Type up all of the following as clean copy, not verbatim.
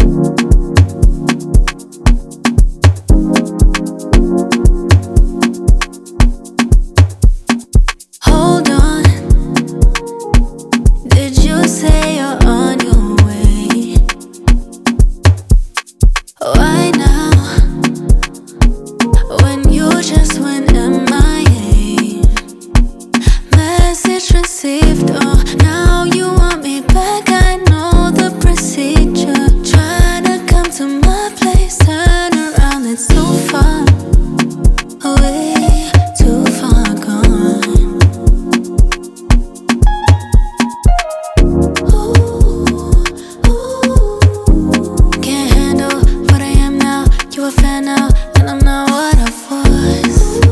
Hold on, did you say you're on your way? Why now, when you just went MIA? Message received, oh, now you want me back. I know the procedure. Trying to come to my place, turn around, it's too far away, too far gone. Can't handle what I am now. You a fan now, and I'm not what I was.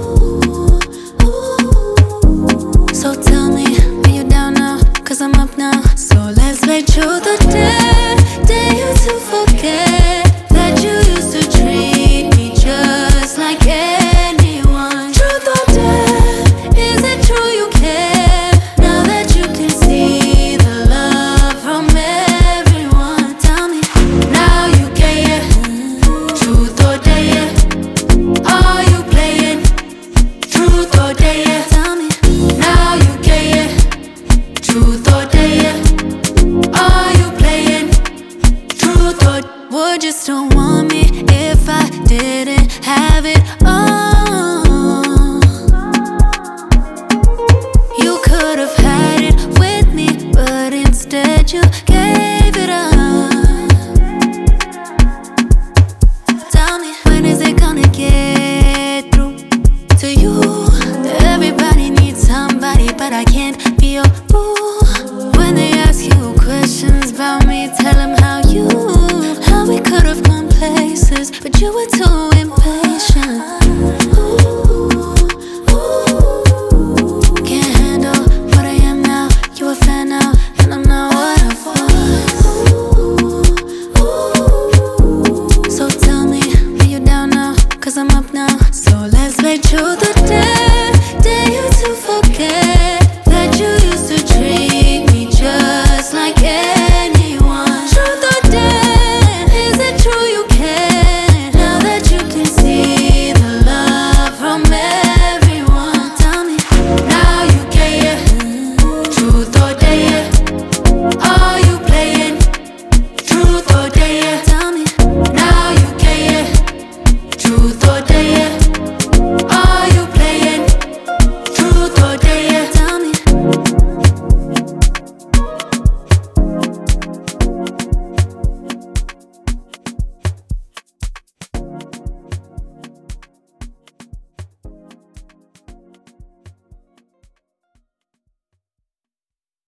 So tell me, are you down now? 'Cause I'm up now. So let's make sure the day you to forget that you used to treat me just like anyone. Truth or dare, is it true you care? Now that you can see the love from everyone, tell me, now you care. Truth or dare, are you playing? Truth or dare, tell me, now you care. Truth or dare, are you playing? Truth or would you still want me if I didn't have it all? You could have had it with me, but instead you gave it up. Tell me, when is it gonna get through to you? Everybody needs somebody, but I can't be your boo. When they ask you questions about me, tell them how we could have gone places, but you were too